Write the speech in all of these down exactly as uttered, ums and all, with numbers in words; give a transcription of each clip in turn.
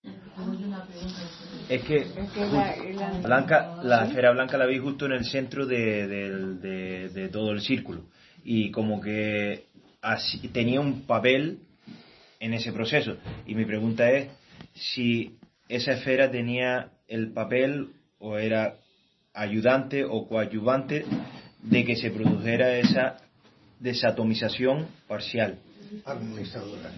Es que blanca, la esfera blanca la vi justo en el centro de, de, de, de todo el círculo, y como que así, tenía un papel en ese proceso, y mi pregunta es si esa esfera tenía el papel o era ayudante o coadyuvante de que se produjera esa desatomización parcial. Administradora.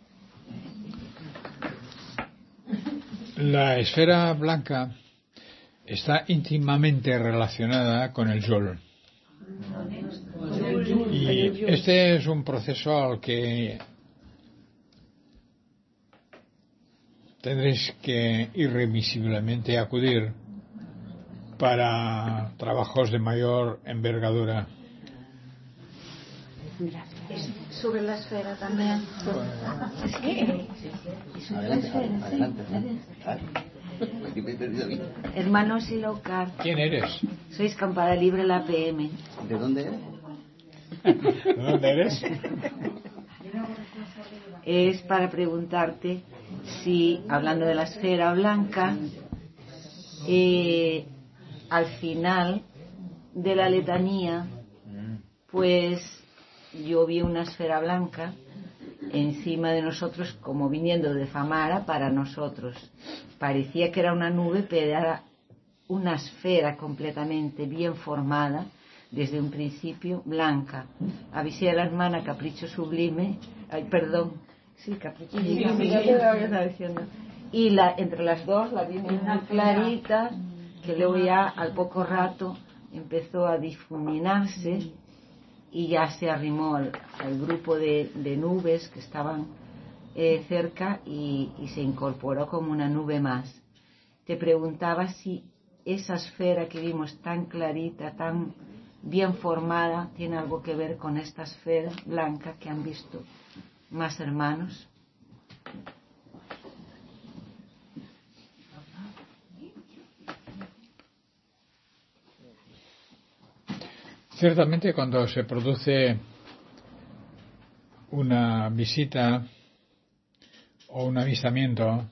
La esfera blanca está íntimamente relacionada con el Sol. Y este es un proceso al que tendréis que irremisiblemente acudir para trabajos de mayor envergadura. Sobre la esfera también. Sí. Sobre la esfera, sí. Hermanos Silaucar. ¿Quién eres? Sois Campada Libre, la P M. ¿De dónde eres? ¿De dónde eres? Es para preguntarte si, hablando de la esfera blanca, eh, al final de la letanía, pues yo vi una esfera blanca encima de nosotros, como viniendo de Famara para nosotros. Parecía que era una nube, pero era una esfera completamente bien formada, desde un principio blanca. Avisé a la hermana Capricho Sublime, ay, perdón, sí, Capricho Sublime, y la, entre las dos la vi muy clarita, que luego ya al poco rato empezó a difuminarse y ya se arrimó al, al grupo de, de nubes que estaban eh, cerca y, y se incorporó como una nube más. Te preguntaba si esa esfera que vimos tan clarita, tan bien formada, tiene algo que ver con esta esfera blanca que han visto más hermanos. Ciertamente, cuando se produce una visita o un avistamiento,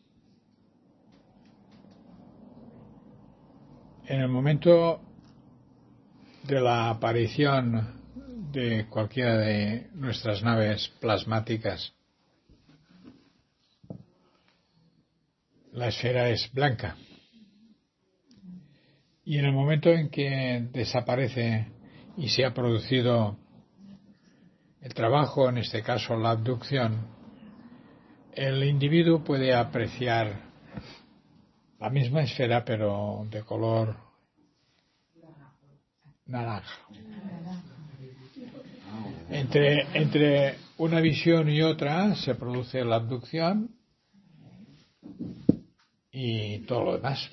en el momento de la aparición de cualquiera de nuestras naves plasmáticas, la esfera es blanca. Y en el momento en que desaparece y se ha producido el trabajo, en este caso la abducción, el individuo puede apreciar la misma esfera pero de color naranja. Entre, entre una visión y otra se produce la abducción y todo lo demás.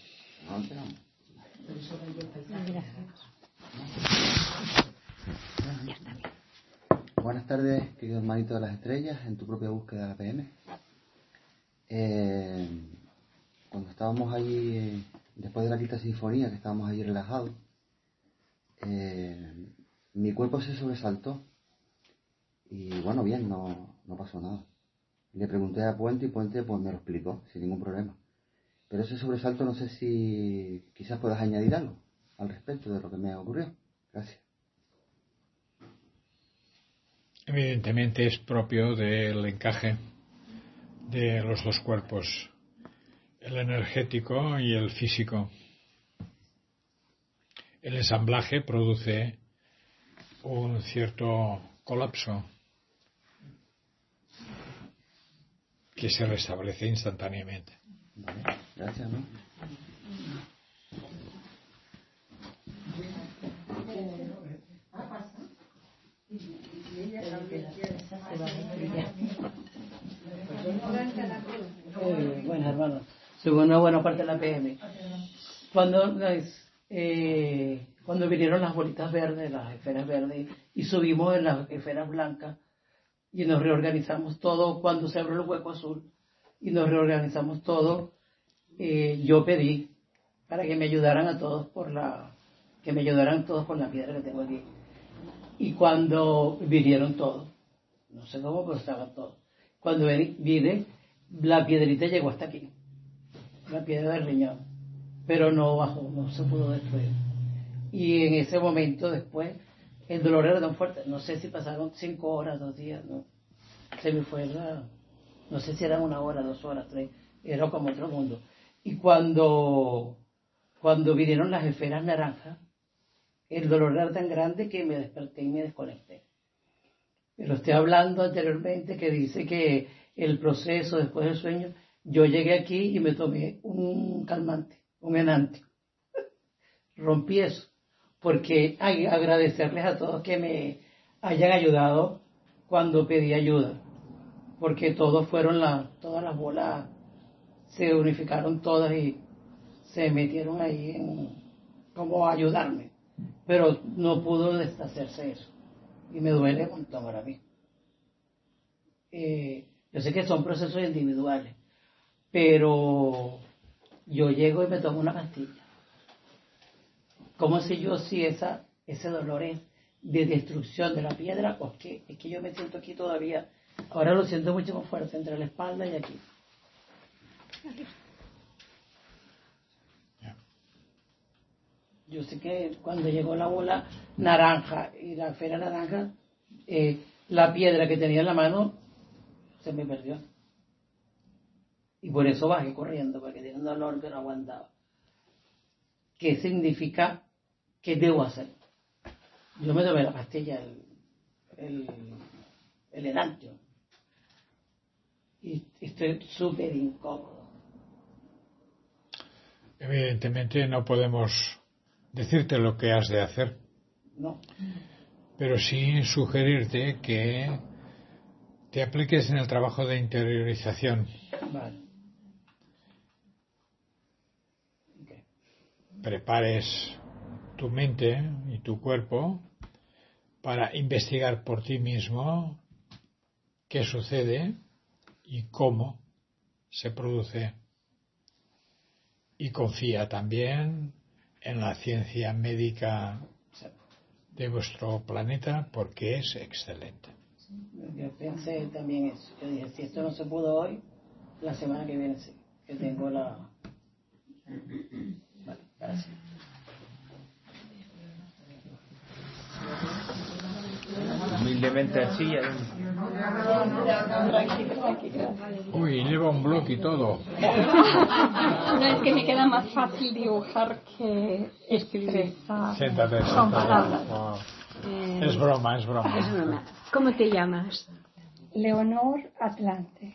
Buenas tardes, querido hermanito de las estrellas, en tu propia búsqueda de la P M. Eh, cuando estábamos allí, después de la quinta sinfonía, que estábamos allí relajados, eh, mi cuerpo se sobresaltó y bueno, bien, no, no pasó nada. Le pregunté a Puente y Puente pues me lo explicó sin ningún problema. Pero ese sobresalto no sé si quizás puedas añadir algo al respecto de lo que me ocurrió. Gracias. Evidentemente es propio del encaje de los dos cuerpos, el energético y el físico. El ensamblaje produce un cierto colapso que se restablece instantáneamente. Vale, gracias, ¿no? Eh, bueno, hermano, según una buena parte de la P M, cuando eh, cuando vinieron las bolitas verdes, las esferas verdes, y subimos en las esferas blancas y nos reorganizamos todo, cuando se abrió el hueco azul y nos reorganizamos todo, eh, yo pedí para que me ayudaran a todos por la que me ayudaran todos por la piedra que tengo aquí. Y cuando vinieron todos, no sé cómo, pero estaban todos. Cuando vine, la piedrita llegó hasta aquí, la piedra del riñón, pero no bajó, no se pudo destruir. Y en ese momento después, el dolor era tan fuerte, no sé si pasaron cinco horas, dos días, no, se me fue la, no sé si eran una hora, dos horas, tres, era como otro mundo. Y cuando, cuando vinieron las esferas naranjas, el dolor era tan grande que me desperté y me desconecté. Pero estoy hablando anteriormente que dice que el proceso después del sueño, yo llegué aquí y me tomé un calmante, un enante. Rompí eso, porque hay agradecerles a todos que me hayan ayudado cuando pedí ayuda, porque todos fueron la, todas las bolas se unificaron todas y se metieron ahí en como a ayudarme, pero no pudo deshacerse eso y me duele un montón ahora mismo. Eh, yo sé que son procesos individuales, pero yo llego y me tomo una pastilla, como si yo si esa ese dolor es de destrucción de la piedra, o es que, es que yo me siento aquí todavía, ahora lo siento mucho más fuerte entre la espalda y aquí. Yo sé que cuando llegó la bola naranja y la esfera naranja, eh, la piedra que tenía en la mano se me perdió. Y por eso bajé corriendo, porque tenía un dolor que no aguantaba. ¿Qué significa? ¿Qué debo hacer? Yo me tomé la pastilla, el, el, el enantio. Y estoy súper incómodo. Evidentemente no podemos decirte lo que has de hacer. No. Pero sí sugerirte que te apliques en el trabajo de interiorización. Vale. Okay. Prepares tu mente y tu cuerpo para investigar por ti mismo qué sucede y cómo se produce. Y confía también en la ciencia médica de vuestro planeta, porque es excelente. Yo pensé también eso. Yo dije, si esto no se pudo hoy, la semana que viene sí, que tengo la... Vale, gracias. Humildemente así. Uy, lleva un bloque y todo. No, es que me queda más fácil dibujar que expresar. Siéntate, con siéntate. palabras. Wow. Eh, Es broma, es broma. es broma. ¿Cómo te llamas? Leonor Atlante.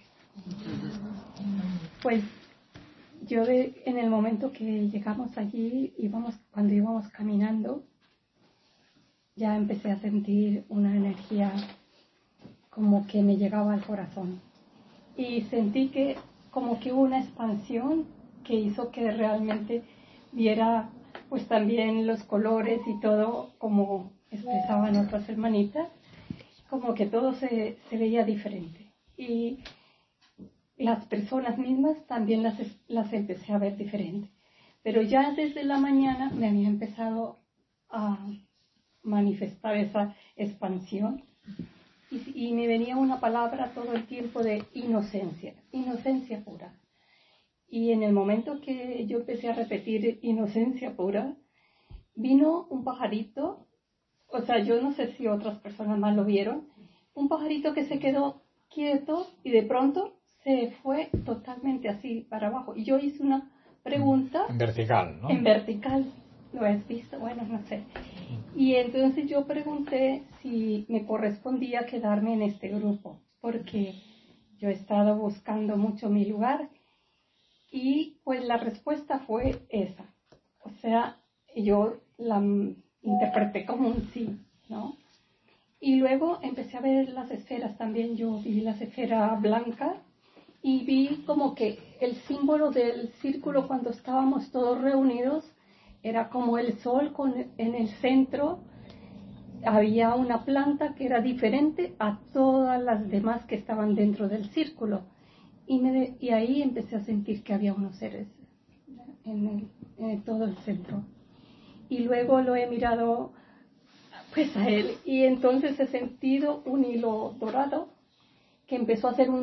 Pues yo de, en el momento que llegamos allí, íbamos, cuando íbamos caminando, ya empecé a sentir una energía como que me llegaba al corazón. Y sentí que como que hubo una expansión que hizo que realmente viera pues también los colores y todo como expresaban otras hermanitas, como que todo se, se veía diferente. Y las personas mismas también las, las empecé a ver diferentes. Pero ya desde la mañana me había empezado a manifestar esa expansión y, y me venía una palabra todo el tiempo de inocencia, inocencia pura. Y en el momento que yo empecé a repetir inocencia pura, vino un pajarito, o sea, yo no sé si otras personas más lo vieron, un pajarito que se quedó quieto y de pronto se fue totalmente así para abajo. Y yo hice una pregunta. En vertical, ¿no? En vertical. ¿Lo has visto? Bueno, no sé. Y entonces yo pregunté si me correspondía quedarme en este grupo, porque yo he estado buscando mucho mi lugar y pues la respuesta fue esa. O sea, yo la interpreté como un sí, ¿no? Y luego empecé a ver las esferas también. Yo vi las esferas blancas y vi como que el símbolo del círculo cuando estábamos todos reunidos era como el sol con, en el centro. Había una planta que era diferente a todas las demás que estaban dentro del círculo. Y, me, y ahí empecé a sentir que había unos seres en, el, en todo el centro. Y luego lo he mirado pues a él y entonces he sentido un hilo dorado que empezó a hacer un,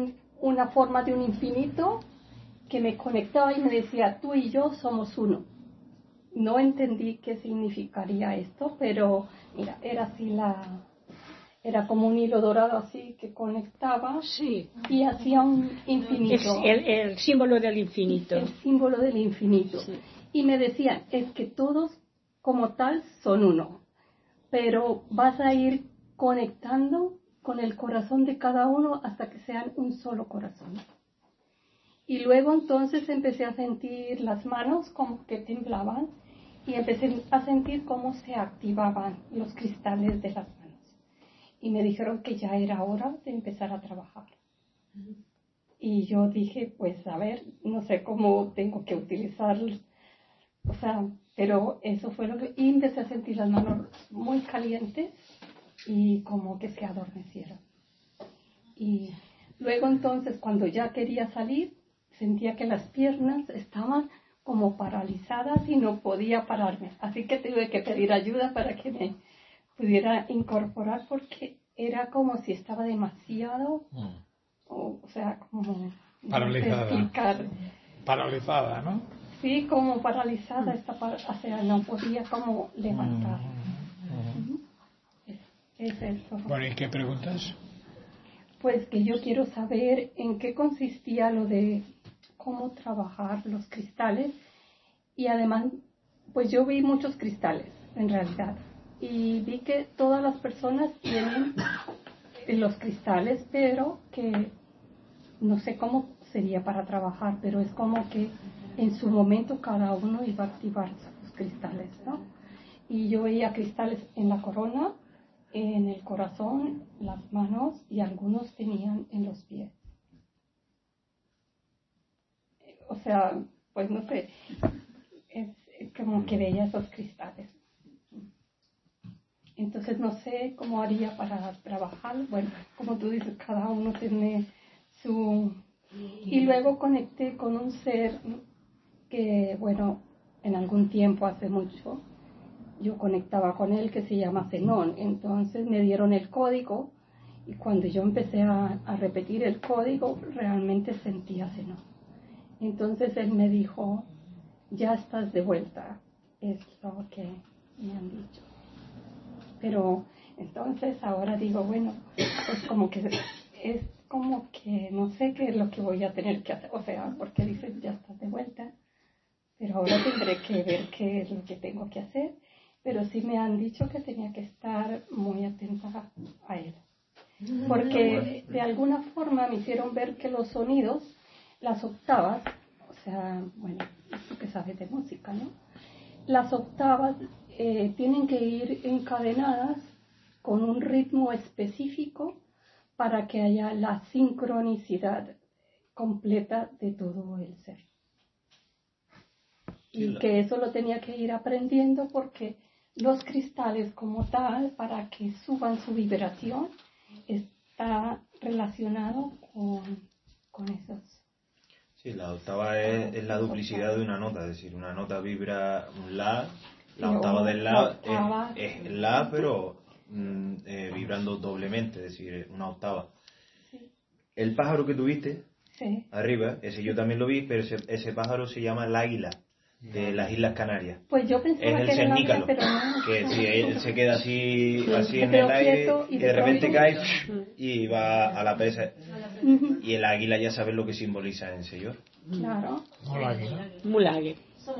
una forma de un infinito que me conectaba y me decía, tú y yo somos uno. No entendí qué significaría esto, pero mira, era así la... Era como un hilo dorado así que conectaba sí. y hacía un infinito. El, el, el símbolo del infinito. El símbolo del infinito. Sí. Y me decían, es que todos como tal son uno, pero vas a ir conectando con el corazón de cada uno hasta que sean un solo corazón. Y luego entonces empecé a sentir las manos como que temblaban y empecé a sentir cómo se activaban los cristales de las manos. Y me dijeron que ya era hora de empezar a trabajar. Uh-huh. Y yo dije, pues a ver, no sé cómo tengo que utilizar, o sea, pero eso fue lo que... Y empecé a sentir las manos muy calientes y como que se adormecieron. Y luego entonces, cuando ya quería salir, sentía que las piernas estaban como paralizadas y no podía pararme. Así que tuve que pedir ayuda para que me pudiera incorporar porque era como si estaba demasiado, mm. o, o sea, como... Paralizada. No sé paralizada, ¿no? Sí, como paralizada, esta par- o sea, no podía como levantar. Mm. Uh-huh. Es, es eso. Bueno, ¿y qué preguntas? Pues que yo quiero saber en qué consistía lo de cómo trabajar los cristales y además, pues yo vi muchos cristales, en realidad. Y vi que todas las personas tienen los cristales, pero que no sé cómo sería para trabajar, pero es como que en su momento cada uno iba a activar sus cristales, ¿no? Y yo veía cristales en la corona, en el corazón, las manos y algunos tenían en los pies. O sea, pues no sé, es como que veía esos cristales. Entonces no sé cómo haría para trabajar. Bueno, como tú dices, cada uno tiene su... Y luego conecté con un ser que, bueno, en algún tiempo, hace mucho, yo conectaba con él que se llama Zenón. Entonces me dieron el código y cuando yo empecé a, a repetir el código, realmente sentía Zenón. Entonces él me dijo, ya estás de vuelta. Es lo que me han dicho. Pero entonces ahora digo, bueno, pues como que es como que no sé qué es lo que voy a tener que hacer. O sea, porque dices, ya estás de vuelta. Pero ahora tendré que ver qué es lo que tengo que hacer. Pero sí me han dicho que tenía que estar muy atenta a él. Porque de alguna forma me hicieron ver que los sonidos, las octavas, o sea, bueno, tú que sabes de música, ¿no? Las octavas eh, tienen que ir encadenadas con un ritmo específico para que haya la sincronicidad completa de todo el ser. Y que eso lo tenía que ir aprendiendo porque los cristales como tal, para que suban su vibración, está relacionado con, con esos. Sí, la octava es, es la duplicidad de una nota, es decir, una nota vibra un la, la sí, octava del la es, es la, pero mm, eh, vibrando doblemente, es decir, una octava. Sí. El pájaro que tuviste, sí. arriba, ese yo también lo vi, pero ese, ese pájaro se llama el águila, de las Islas Canarias. Pues yo pensaba es que el era cernícalo, pero no. que si él se queda así, así en el aire y de repente cae y va a la presa. Uh-huh. Y el águila ya sabes lo que simboliza en Señor. Claro. Mulague. Mulague.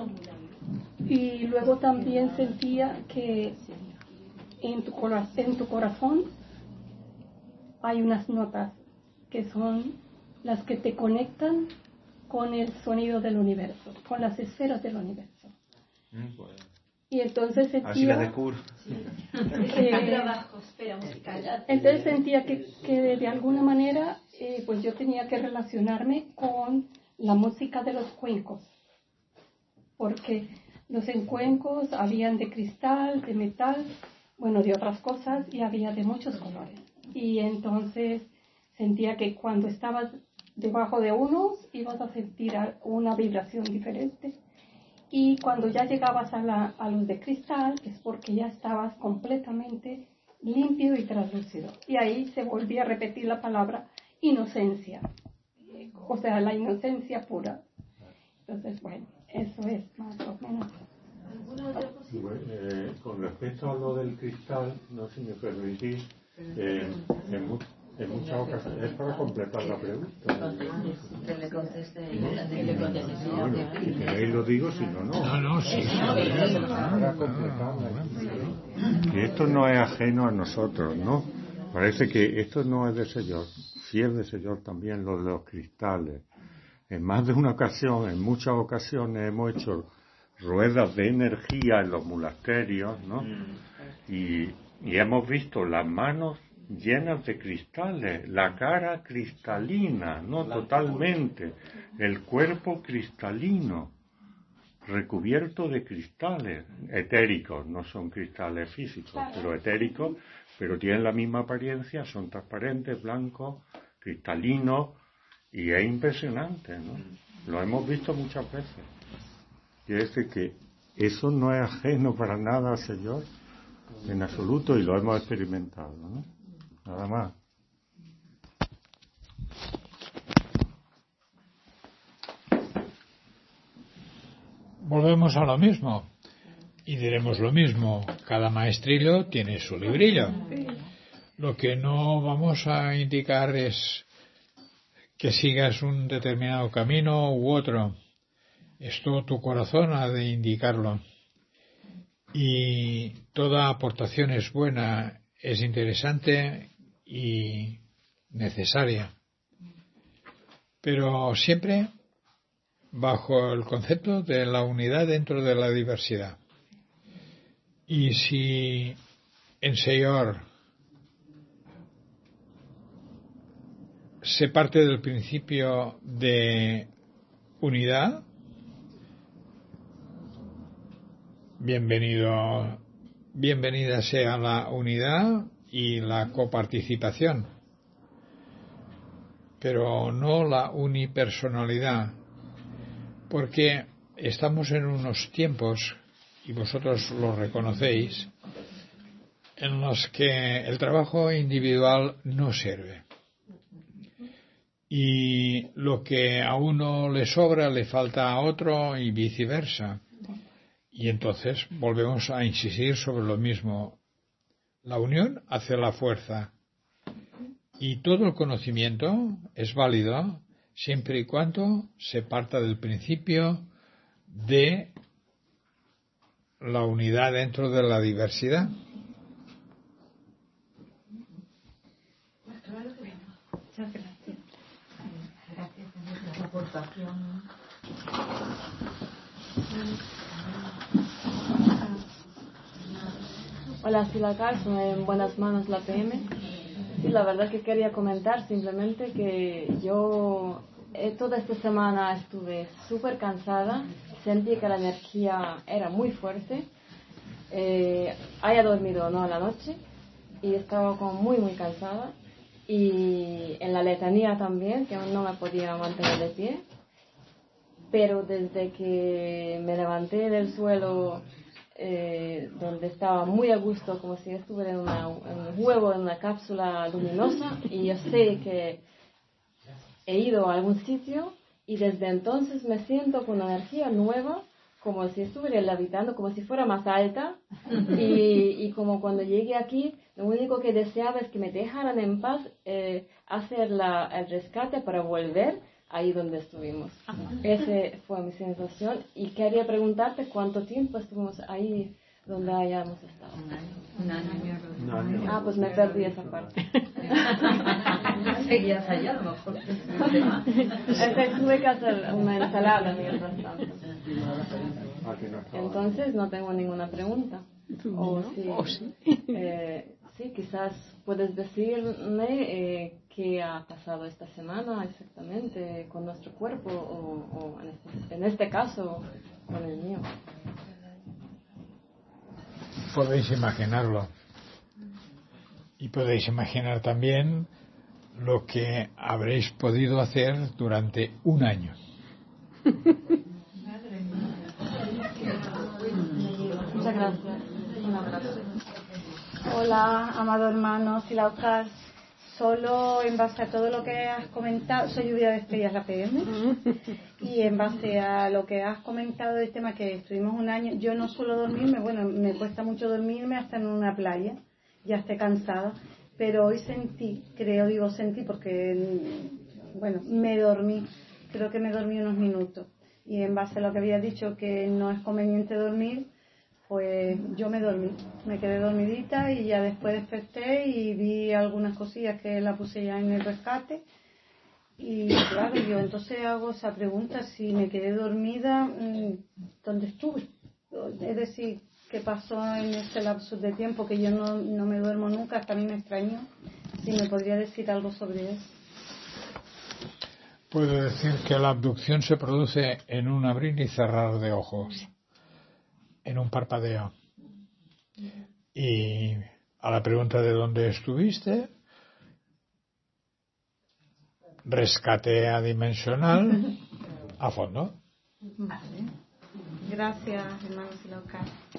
Y luego también sentía que en tu, cora- en tu corazón hay unas notas que son las que te conectan con el sonido del universo, con las esferas del universo. Mm, pues, y entonces sentía... Así las descubro. Que, entonces sentía que, que de, de alguna manera eh, pues yo tenía que relacionarme con la música de los cuencos, porque los encuencos habían de cristal, de metal, bueno, de otras cosas, y había de muchos colores. Y entonces sentía que cuando estabas debajo de unos ibas a sentir una vibración diferente, y cuando ya llegabas a, la, a los de cristal es porque ya estabas completamente limpio y translúcido, y ahí se volvía a repetir la palabra inocencia, o sea, la inocencia pura. Entonces, bueno, eso es más o menos. Bueno, eh, con respecto a lo del cristal, no sé si me permitís, eh, en, mu en muchas ocasiones, es para completar la pregunta. Que le conteste. Bueno, si queréis lo digo, si no, no. No, no, sí. Para completarla. Que esto no es ajeno a nosotros, ¿no? Parece que esto no es de Señor, sí es de Señor también lo de los cristales. En más de una ocasión, en muchas ocasiones hemos hecho ruedas de energía en los monasterios, ¿no? Y, y hemos visto las manos llenas de cristales, la cara cristalina, ¿no? Totalmente, el cuerpo cristalino, recubierto de cristales etéricos, no son cristales físicos, pero etéricos, pero tienen la misma apariencia, son transparentes, blancos, cristalinos, y es impresionante, ¿no? Lo hemos visto muchas veces. Quiere decir que eso no es ajeno para nada al Señor, en absoluto, y lo hemos experimentado, ¿no? Nada más. Volvemos a lo mismo y diremos lo mismo. Cada maestrillo tiene su librillo. Lo que no vamos a indicar es que sigas un determinado camino u otro. Esto tu corazón ha de indicarlo. Y toda aportación es buena, es interesante y necesaria. Pero siempre bajo el concepto de la unidad dentro de la diversidad. Y si en Señor se parte del principio de unidad, bienvenido, bienvenida sea la unidad y la coparticipación, pero no la unipersonalidad, porque estamos en unos tiempos, y vosotros lo reconocéis, en los que el trabajo individual no sirve. Y lo que a uno le sobra le falta a otro y viceversa. Y entonces volvemos a insistir sobre lo mismo. La unión hace la fuerza. Y todo el conocimiento es válido siempre y cuando se parta del principio de la unidad dentro de la diversidad. Muchas gracias. Gracias por tu aportación. Hola, Silacas, en buenas manos la P M. Sí, la verdad que quería comentar simplemente que yo eh, toda esta semana estuve súper cansada, sentí que la energía era muy fuerte, eh, haya dormido o no a la noche y estaba como muy muy cansada, y en la letanía también, que aún no me podía mantener de pie, pero desde que me levanté del suelo, Eh, donde estaba muy a gusto, como si estuviera en, una, en un huevo, en una cápsula luminosa, y yo sé que he ido a algún sitio y desde entonces me siento con una energía nueva, como si estuviera levitando, como si fuera más alta, y, y como cuando llegué aquí, lo único que deseaba es que me dejaran en paz, eh, hacer la, el rescate para volver ahí donde estuvimos. Esa fue mi sensación, y quería preguntarte cuánto tiempo estuvimos ahí donde hayamos estado. Un año. Un año. Ah, pues me perdí esa parte. Seguías allá, a lo mejor. Entonces tuve que hacer una ensalada mientras tanto. Entonces no tengo ninguna pregunta. O sí, ¿O sí? Eh, sí, quizás puedes decirme eh, qué ha pasado esta semana exactamente con nuestro cuerpo, o, o en, este, en este caso con el mío. Podéis imaginarlo. Y podéis imaginar también lo que habréis podido hacer durante un año. Muchas gracias. Un abrazo. Hola, amado hermano Silaucas. solo en base a todo lo que has comentado, soy lluvia de estrellas la P M, y en base a lo que has comentado del tema que estuvimos un año, yo no suelo dormirme, bueno, me cuesta mucho dormirme hasta en una playa, ya esté cansada, pero hoy sentí, creo, digo sentí porque, bueno, me dormí, creo que me dormí unos minutos, y en base a lo que había dicho que no es conveniente dormir, pues yo me dormí, me quedé dormidita y ya después desperté y vi algunas cosillas que la puse ya en el rescate. Y claro, yo entonces hago esa pregunta, si me quedé dormida, ¿dónde estuve? Es decir, ¿qué pasó en ese lapso de tiempo que yo no, no me duermo nunca? Hasta a mí me extrañó. Si me podría decir algo sobre eso. Puedo decir que la abducción se produce en un abrir y cerrar de ojos, en un parpadeo. Y a la pregunta de dónde estuviste, rescate adimensional a fondo. Vale. Gracias, hermano Siloca.